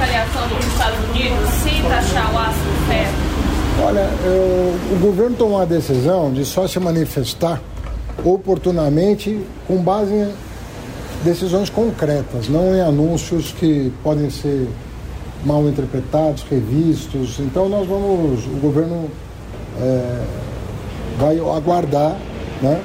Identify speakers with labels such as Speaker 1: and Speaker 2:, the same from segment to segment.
Speaker 1: retaliação dos Estados Unidos se taxar o aço do ferro?
Speaker 2: Olha, o governo tomou a decisão de só se manifestar oportunamente com base em decisões concretas, não em anúncios que podem ser mal interpretados, revistos. Então o governo vai aguardar, né,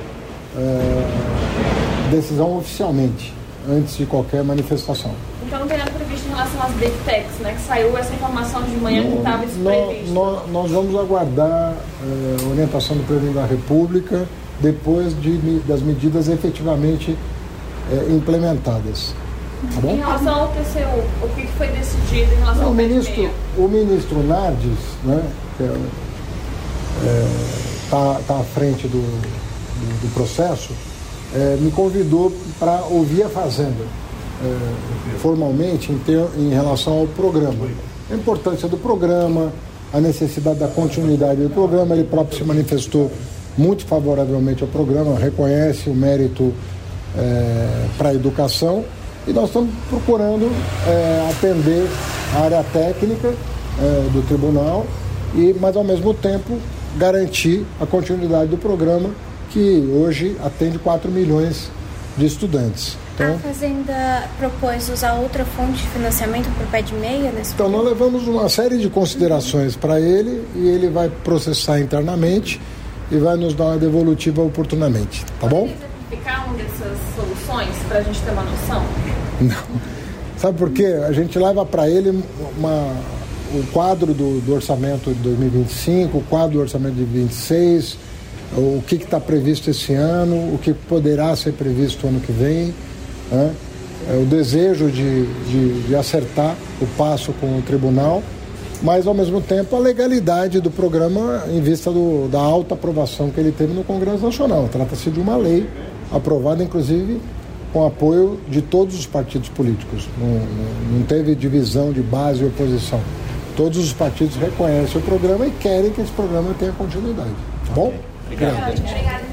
Speaker 2: decisão oficialmente, antes de qualquer manifestação.
Speaker 1: Então não tem nada previsto em relação às Big Techs, né? Que saiu essa informação de manhã que estava desprevisto.
Speaker 2: Nós vamos aguardar a orientação do presidente da República depois das medidas efetivamente implementadas. Tá bom?
Speaker 1: Em relação ao TCU, o que foi decidido em relação ao PEC-6?
Speaker 2: O ministro Nardes, né, que está à frente do processo, me convidou para ouvir a Fazenda formalmente em relação ao programa. A importância do programa, a necessidade da continuidade do programa. Ele próprio se manifestou muito favoravelmente ao programa, reconhece o mérito para a educação, e nós estamos procurando atender a área técnica do tribunal, mas ao mesmo tempo garantir a continuidade do programa, que hoje atende 4 milhões de estudantes.
Speaker 3: Então, a Fazenda propôs usar outra fonte de financiamento para o pé de meia nesse
Speaker 2: Então nós levamos uma série de considerações para ele, e ele vai processar internamente e vai nos dar uma devolutiva oportunamente, tá bom?
Speaker 1: Pode exemplificar uma dessas soluções para a gente ter uma noção?
Speaker 2: Não. Sabe por quê? A gente leva para ele o quadro do orçamento de 2025, o quadro do orçamento de 2026, o que está previsto esse ano, o que poderá ser previsto ano que vem, né? O desejo de acertar o passo com o tribunal, mas ao mesmo tempo a legalidade do programa em vista da alta aprovação que ele teve no Congresso Nacional. Trata-se de uma lei aprovada, inclusive, com apoio de todos os partidos políticos. Não teve divisão de base e oposição. Todos os partidos reconhecem o programa e querem que esse programa tenha continuidade. Tá bom?
Speaker 1: Obrigado.